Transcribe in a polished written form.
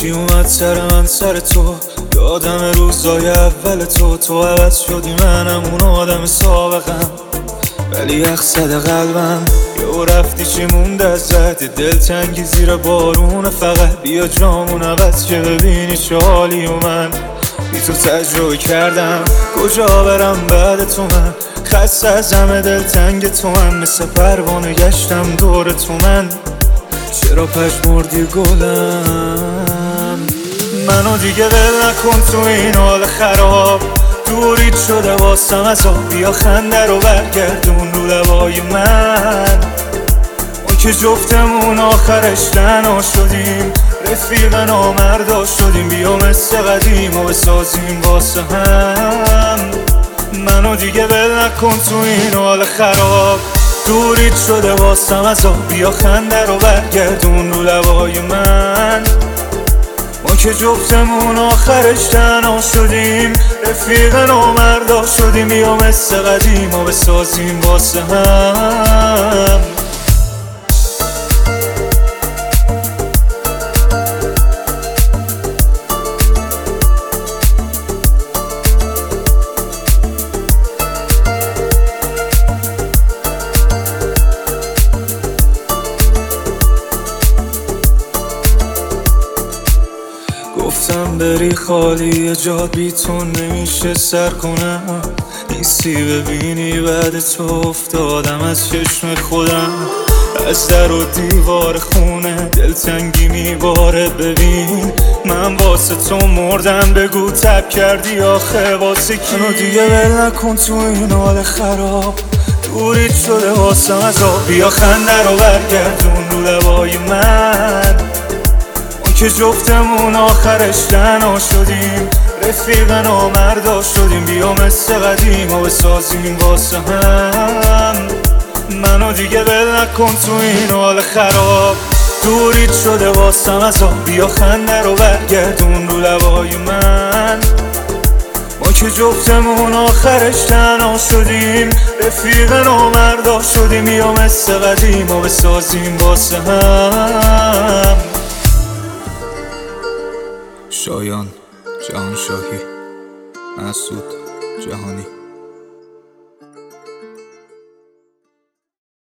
کی اومد سر من سر تو، یادم روزای اول تو عوض شدی، منم اون آدم سابقم، ولی یخ زده قلبم. یهو رفتی چی مونده ازت، دلتنگی زیر بارون، فقط بیا جامون عوض که ببینی چه حالی. و من بی تو تجربه کردم، کجا برم بعد تو، من خسته از همه دلتنگ تو، من مثل پروانه گشتم دور تو، من چرا پشمردی گلم؟ منو دیگه ول نکن تو این حال خراب، دورید شده واسم از آب، بیا خنده رو برگردون رو لبای من. اون که جفتمون آخرش تنها شدیم، رفیق نامردا شدیم، بیا مثل قدیم و بسازیم واسه هم. منو دیگه ول نکن تو این حال خراب، دورید شده واسم از آب، بیا خنده رو برگردون رو لبای من. ما که جفتمون آخرش تنها شدیم، رفیق نامردا شدیم، بیا مثل قدیم و بسازیم واسه هم. گفتم بری خالی جا، بی تو نمیشه سر کنم، نیستی ببینی بعد تو افتادم از چشم خودم. از در و دیوار خونه دلتنگی میباره، ببین من واسه تو مردم، بگو تب کردی آخه واسه کی؟ منو دیگه ول نکن تو این حال خراب، دورید شده واسم از آب، بیا خنده رو برگردون رو لبای من. که جفتمون آخرش تنها شدیم، رفیق نامردا شدیم، بیا مثل قدیم و بسازیم واسه هم. منو دیگه ول نکن تو این حال خراب، دورید شده واسم از آب، بیا خنده رو برگردون رو لبای من. ما که جفتمون آخرش تنها شدیم، رفیق نامردا شدیم، بیا مثل قدیم و بسازیم واسه هم. شایان جهانشاهی، مسعود جهانی.